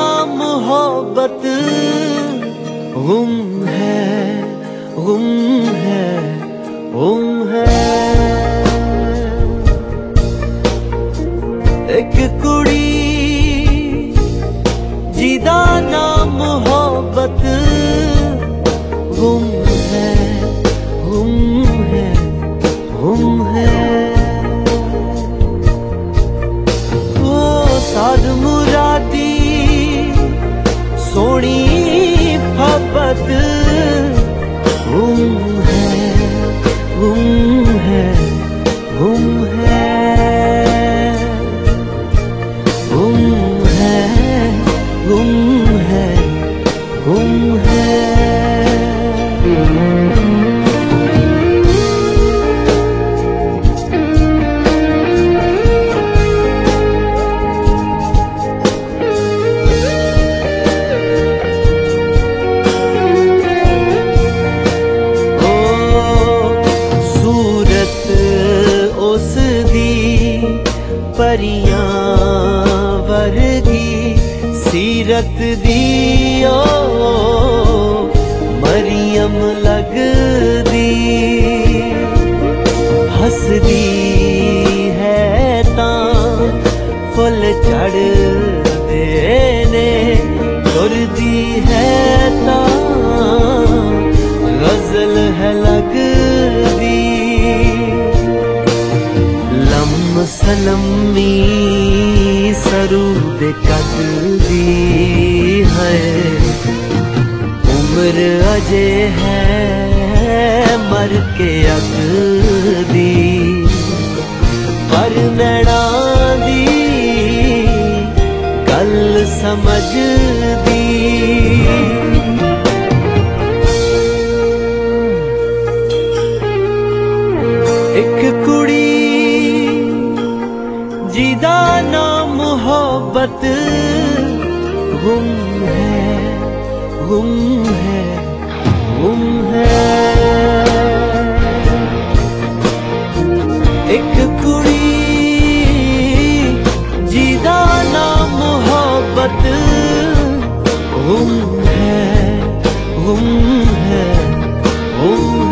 ना मोहब्बत गुम है, गुम है, गुम है। एक कुड़ी जिदा ना मोहब्बत गुम है, गुम है, गुम है। ओ साध मुरादी सोनी फबत गुम है, गुम है, गुम है, गुम है, गुम है, गुम है। परियां वर्गी सीरत दी ओ मरियम लगदी, हसदी है तां फुल चढ़दे ने, टुरदी है तां गजल है लगदी। सलमी सरूद कददी है, उम्र अजे है मर के अगदी, पर नैना दी गल समझदी। एक कुड़ी जिदा ना मोहब्बत गुम है, गुम है, गुम है। एक कुड़ी जिदा ना मोहब्बत गुम है, गुम है, गुम